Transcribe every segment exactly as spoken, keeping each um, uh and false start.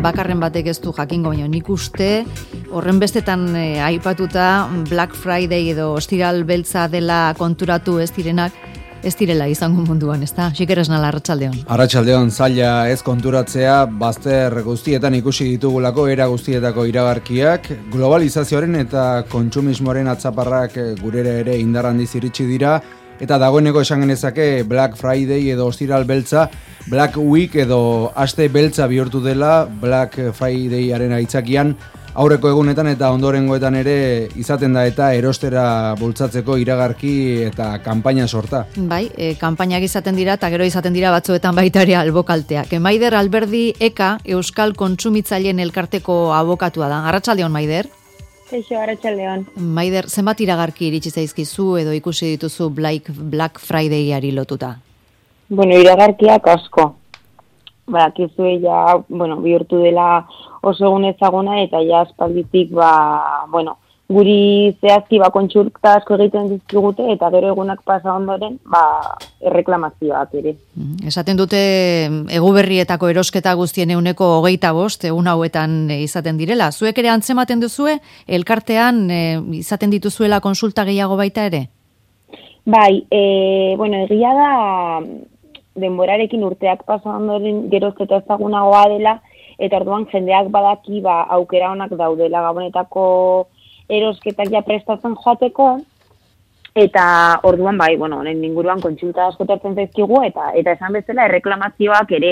bakarren batek ez du jakingo, baina nik uste horren bestetan eh, aipatuta Black Friday edo ostiral beltza dela konturatu ez direnak, ez direla izango munduan, ezta? Xikeres nala, arratsaldeon. Arratsaldeon, zaila ez konturatzea, bazter guztietan ikusi ditugulako era guztietako iragarkiak, globalizazioaren eta kontsumismoaren atzaparrak gurera ere indar handiz iritsi dira, eta dagoeneko esan genezake Black Friday edo ostiral beltza, Black Week edo aste beltza bihurtu dela Black Fridayaren aitzakian, aurreko egunetan eta ondorengoetan ere izaten da eta erostera bultzatzeko iragarki eta kanpaina sorta. Bai, e, kanpainak izaten dira eta gero izaten dira batzuetan baita ere albokalteak. E, Maider Alberdi Eka, Euskal Kontsumitzaileen Elkarteko abokatua da. Arratsaldeon, Maider. Eixo, arratsaldeon. Maider, zenbat iragarki iritsi zaizkizu edo ikusi dituzu Black, Black Fridayari lotuta? Bueno, iragarkiak asko. Badakizue ja, bueno, bihurtu dela oso egun ezaguna eta ja aspalditik ba, bueno, guri zehazki ba kontsulta asko egiten dizkigute eta gero egunak pasa ondoren, ba, erreklamazioak ere. Esaten dute eguberrietako erosketa guztien euneko hogeita bost, egun hauetan izaten direla. Zuek ere antzematen duzue, elkartean e, izaten dituzuela konsulta gehiago baita ere? Bai, e, bueno, egia da denborarekin urteak pasa ondoren geroz eta ezagunagoa dela, eta orduan jendeak badaki ba, aukera onak daudela gabonetako erosketak ja prestatzen joateko, eta orduan bai, bueno, honen inguruan kontsulta askotatzen zaizkigu, eta eta esan bezala erreklamazioak ere.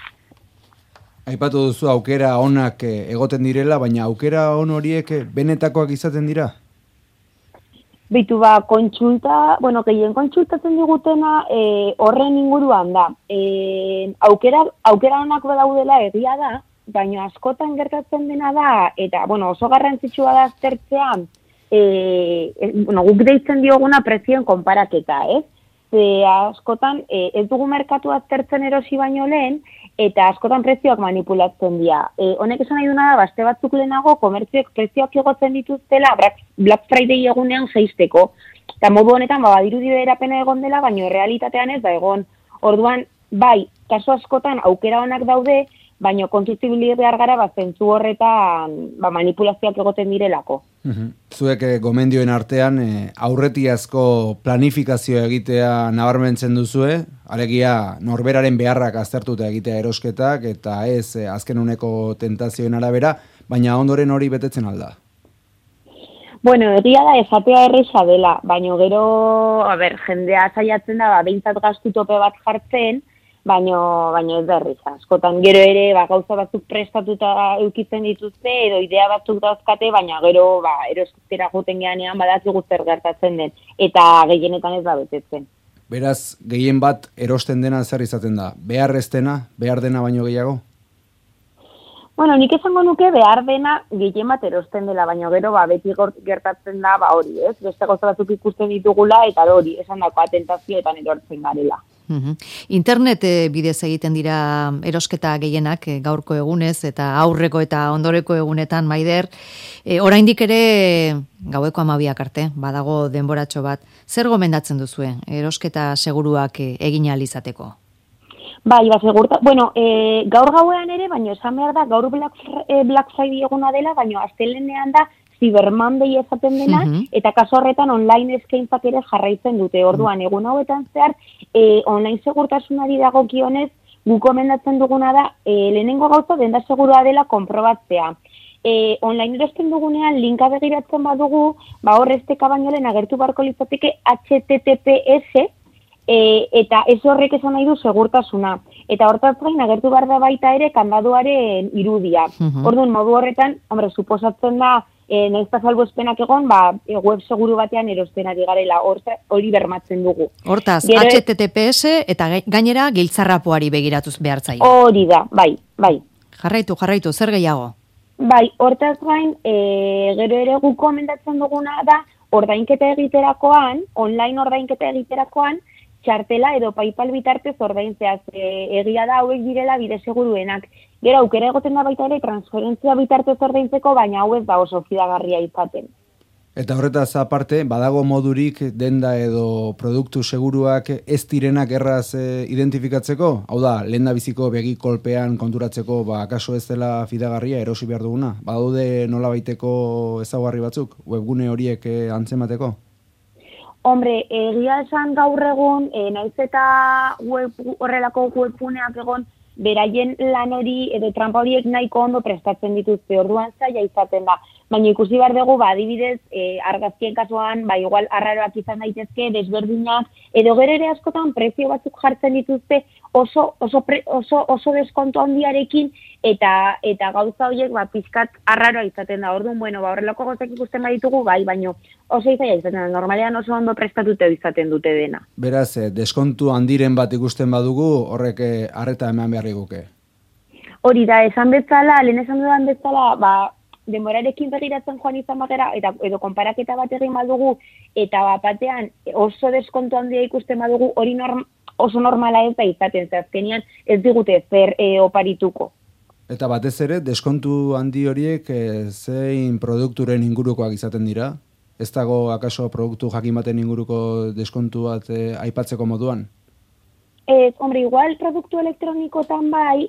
Aipatu duzu aukera onak egoten direla, baina aukera on horiek benetakoak izaten dira? Bitu ba, kontsulta, bueno, gehien kontsultatzen digutena e, horren inguruan da. E, aukera, aukera onak daudela egia da, baina askotan gertatzen dena da, eta, bueno, oso garrantzitsua da aztertzean, e, e, bueno, guk deitzen dioguna prezioen konparaketa, ez? E, askotan e, ez dugu merkatu aztertzen erosi baino lehen, eta askotan prezioak manipulatzen dira. E, honek esan nahi duna da, baste batzuk lehenago, komertzioek prezioak igotzen dituztela Black Friday egunean jeisteko. Eta modu honetan, ba, badirudi berapena egon dela, baina realitatean ez da egon. Orduan, bai, kasu askotan aukera onak daude, baina kontuzibili behar gara, ba, zentzu horretan ba, manipulazioak egoten direlako. Uhum. Zuek gomendioen artean e, aurretiazko planifikazioa egitea nabarmentzen duzue, alegia norberaren beharrak aztertuta egitea erosketak eta ez e, azken uneko tentazioen arabera, baina ondoren hori betetzen alda. Bueno, egia da esatea erresa dela, baina gero, a ber, jendea saiatzen da, ba, behintzat gastu tope bat jartzen, baino baino ez da erresa. Askotan gero ere ba, gauza batzuk prestatuta eukitzen dituzte edo idea batzuk dauzkate, baina gero ba, erosketera joten geanean badakigu zer gertatzen den eta gehienetan ez da betetzen. Beraz, gehien bat erosten dena zer izaten da? Behar ez dena, behar dena baino gehiago? Bueno, nik esango nuke behar dena gehien bat erosten dela, baina gero ba, beti gertatzen da ba, hori, ez? Beste gauza batzuk ikusten ditugula eta hori, esan dako tentazioetan erortzen garela. Internet bidez egiten dira erosketa gehienak gaurko egunez eta aurreko eta ondoreko egunetan, Maider. E, oraindik ere gaueko hamabiak arte, badago denboratxo bat. Zer gomendatzen duzue erosketa seguruak egin ahal izateko? Bai, ba, segurta, bueno, e, gaur gauean ere, baina esan behar da, gaur Black, e, Black Friday eguna dela, baina astelehenean da Cyber Monday esaten dena, uh-huh. eta kaso horretan online eskaintzak ere jarraitzen dute. Orduan, egun hauetan zehar, e, online segurtasunari dagokionez, guk gomendatzen duguna da, e, lehenengo gauza denda segurua dela konprobatzea. E, online erosten dugunean, linka begiratzen badugu, ba hor esteka baino lehen agertu barko litzateke H T T P S, e, eta ez horrek esan nahi du segurtasuna. Eta hortaz gain agertu behar da baita ere kandaduaren irudia. Uh-huh. Orduan, modu horretan, hombre, suposatzen da, E, naizta salbuespenak egon, ba, web seguru batean erosten ari garela, hori bermatzen dugu. Hortaz, Gero, H T T P S eta gainera giltzarrapoari begiratuz behartzaio. Hori da, bai, bai. Jarraitu, jarraitu, zer gehiago? Bai, hortaz gain, e, gero ere guk komendatzen duguna da, ordainketa egiterakoan, online ordainketa egiterakoan, txartela edo PayPal bitartez ordaintzeaz, e, egia da hauek direla bide seguruenak. Gero aukera egoten da baita ere transferentzia bitartez ordaintzeko, baina hau ez da oso fidagarria izaten. Eta horretaz aparte, badago modurik denda edo produktu seguruak ez direnak erraz e, identifikatzeko? Hau da, lehen biziko begi kolpean konturatzeko, ba, akaso ez dela fidagarria erosi behar duguna? Badaude nolabaiteko ezaugarri batzuk, webgune horiek e, antzemateko? Hombre, egia esan gaur egun, e, naiz eta web, horrelako webguneak egon, beraien lan hori edo trampa horiek nahiko ondo prestatzen dituzte, orduan zaila izaten da. Baina ikusi behar dugu, ba, adibidez, e, argazkien kasuan, ba, igual arraroak izan daitezke, desberdinak, edo gero ere askotan prezio batzuk jartzen dituzte oso, oso, pre, oso, oso deskontu handiarekin, eta eta gauza horiek, ba, pizkat arraroa izaten da. Orduan, bueno, ba, horrelako gauzak ikusten baditugu, bai, baina oso izaila izaten da. Normalean oso ondo prestatute izaten dute dena. Beraz, eh, deskontu handiren bat ikusten badugu, horrek harreta eman behar guke. Hori da, esan bezala, lehen esan dudan bezala, ba, denborarekin begiratzen joan izan bagera, eta edo konparaketa bat egin badugu, eta batean oso deskontu handia ikusten badugu, hori norm, oso normala ez da izaten, ze azkenian ez digute zer e, oparituko. Eta batez ere, deskontu handi horiek e, zein produkturen ingurukoak izaten dira? Ez dago akaso produktu jakin baten inguruko deskontu bat e, aipatzeko moduan? Ez, hombre, igual produktu elektronikotan bai,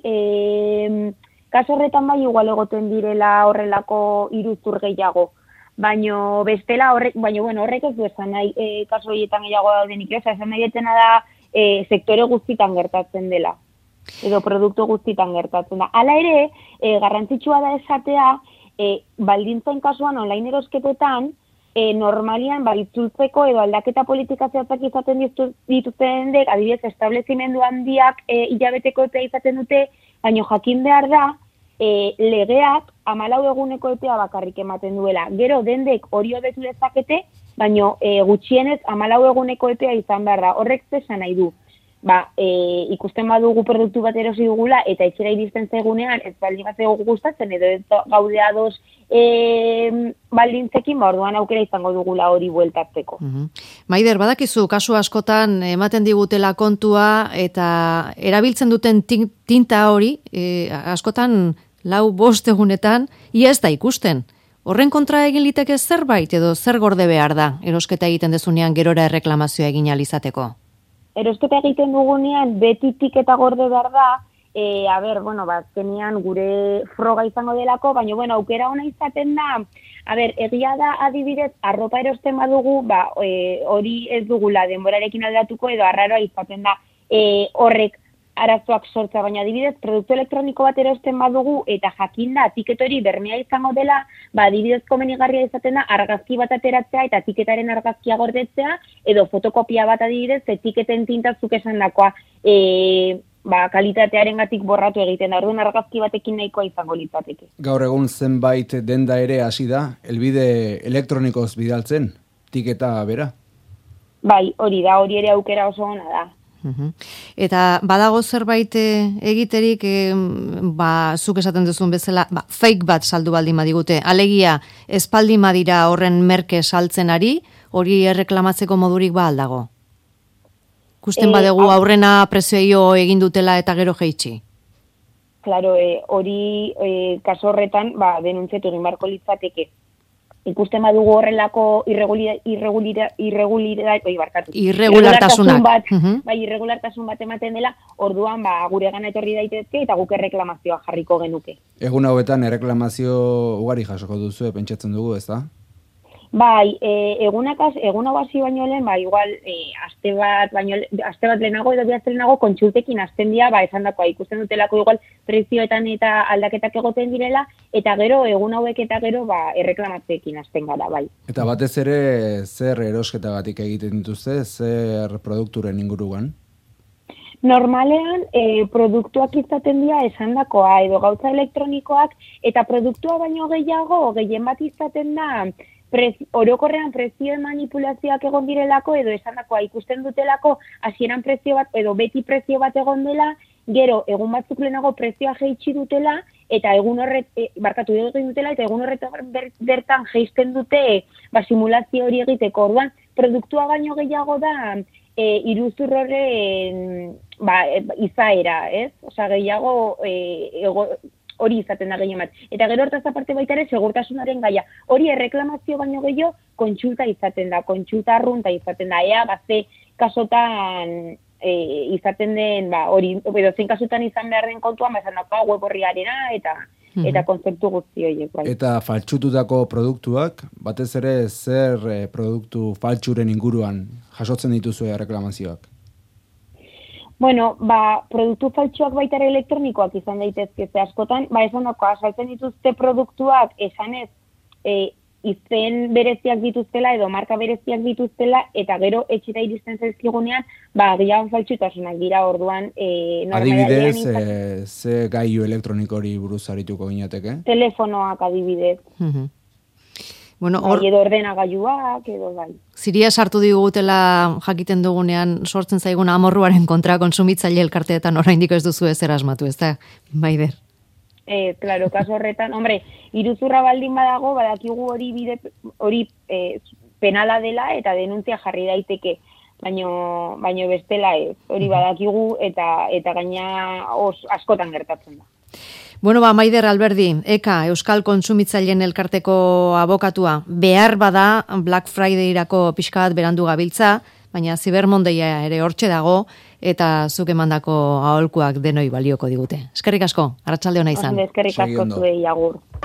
e, kaso horretan bai igual egoten direla horrelako iruzur gehiago. Baino bestela horrek, baino bueno, horrek ez du esan nahi e, kaso horietan gehiago daudenik, ez esan nahi etena da e, sektore guztitan gertatzen dela. Edo produktu guztitan gertatzen da. Hala ere, e, garrantzitsua da esatea, e, baldintzen kasuan online erosketetan, e, normalian ba, itzultzeko edo aldaketa politika zehatzak izaten dituzten dek, adibidez, establezimendu handiak e, hilabeteko epea izaten dute, baino jakin behar da, E, legeak hamalau eguneko epea bakarrik ematen duela. Gero dendek hori hobetu dezakete, baino e, gutxienez hamalau eguneko epea izan behar da. Horrek zesan nahi du. Ba, e, ikusten badugu produktu bat erosi dugula eta etxera iristen zaigunean ez baldin bat zego gustatzen edo ez gaude ados e, baldintzekin, ba, orduan aukera izango dugula hori bueltatzeko. Mm-hmm. Maider, badakizu, kasu askotan ematen digutela kontua eta erabiltzen duten tinta hori, e, askotan lau bost egunetan, ia ez da ikusten. Horren kontra egin liteke zerbait edo zer gorde behar da, erosketa egiten dezunean gerora erreklamazioa egin alizateko? Erosketa egiten dugunean betitik eta gorde behar da, e, a ber, bueno, bat, zenian gure froga izango delako, baina, bueno, aukera ona izaten da, a ber, egia da adibidez, arropa erosten badugu, ba, e, hori ez dugula denborarekin aldatuko edo arraroa izaten da e, horrek arazoak sortza, baina adibidez, produktu elektroniko bat erosten badugu eta jakinda tiket hori bermea izango dela, ba, adibidez komenigarria izaten da argazki bat ateratzea eta tiketaren argazkia gordetzea, edo fotokopia bat adibidez, etiketen tintazuk esan dakoa, e, ba, kalitatearen gatik borratu egiten da, orduan argazki batekin nahikoa izango litzateke. Gaur egun zenbait denda ere hasi da, helbide elektronikoz bidaltzen, tiketa bera? Bai, hori da, hori ere aukera oso ona da. Uhum. Eta badago zerbait egiterik, e, ba, zuk esaten duzun bezala, ba, fake bat saldu baldin badigute, alegia espaldin badira horren merke saltzen ari, hori erreklamatzeko modurik ba aldago? Kusten e, badegu aurrena prezioio egin dutela eta gero jeitsi? Claro, e, hori e, kaso horretan ba, denuntziatu egin barko litzateke. Ikusten badugu horrelako irregulartasunak irregulartasunak bat, uh-huh. bai, irregulartasun bat ematen dela, orduan ba, gure gana etorri daitezke eta guk erreklamazioa jarriko genuke. Egun hauetan erreklamazio ugari jasoko duzu, pentsatzen dugu, ez da? Bai, e, egunakaz, egun hau hasi baino lehen, ba, igual, e, aste bat, baino, aste bat lehenago edo bihazte lehenago kontsultekin hasten dira, ba, esan dakoa, ikusten dutelako igual prezioetan eta aldaketak egoten direla, eta gero, egun hauek eta gero, ba, erreklamatzeekin hasten gara, bai. Eta batez ere, zer erosketagatik egiten dituzte, zer produkturen inguruan? Normalean, e, produktuak izaten dira esan dakoa, edo gauza elektronikoak, eta produktua baino gehiago, gehien bat izaten da, Prez, orokorrean prezioen manipulazioak egon direlako edo esandakoa ikusten dutelako hasieran prezio bat edo beti prezio bat egon dela, gero egun batzuk lehenago prezioa jeitsi dutela eta egun horret e, barkatu egin dutela eta egun horretan ber, bertan jeisten dute ba, simulazio hori egiteko. Orduan, produktua baino gehiago da e, iruzur horren ba, e, izaera, ez? Osea, gehiago e, ego, hori izaten da gehien bat. Eta gero hortaz aparte baita ere segurtasunaren gaia. Hori erreklamazio baino gehiago kontsulta izaten da, kontsulta arrunta izaten da, ea gazte kasotan e, izaten den, ba, hori, edo zein kasutan izan behar den kontuan, ba, esan dagoa web horriarena, eta eta kontzeptu guzti horiek. Bai. Eta faltsututako produktuak, batez ere zer e, produktu faltsuren inguruan jasotzen dituzu reklamazioak? Bueno, ba, produktu faltsuak baita ere elektronikoak izan daitezke ze askotan, ba, esan dagoa, saltzen dituzte produktuak esanez, e, izen bereziak dituztela edo marka bereziak dituztela eta gero etxera iristen zaizkigunean, ba, gehiago faltsutasunak dira orduan. E, adibidez, e, ze gailu elektroniko hori buruz arituko ginateke? Telefonoak adibidez. Uh-huh. Bueno, or... bai, edo ordenagailuak, edo bai. Ziria sartu digutela jakiten dugunean sortzen zaigun amorruaren kontra konsumitzaile elkarteetan oraindik ez duzu ezer asmatu, ez da, Maider? Eh, claro, kaso horretan, hombre, iruzurra baldin badago, badakigu hori bide hori eh, penala dela eta denuntzia jarri daiteke, baino baino bestela ez. Hori badakigu eta eta gaina os, askotan gertatzen da. Bueno, ba, Maider Alberdi, Eka, Euskal Kontsumitzaileen elkarteko abokatua, behar bada Black Friday-irako pixka bat berandu gabiltza, baina Cyber Monday-a ere hortxe dago, eta zuk emandako aholkuak denoi balioko digute. Eskerrik asko, arratsalde ona izan. Eskerrik asko zuei, agur.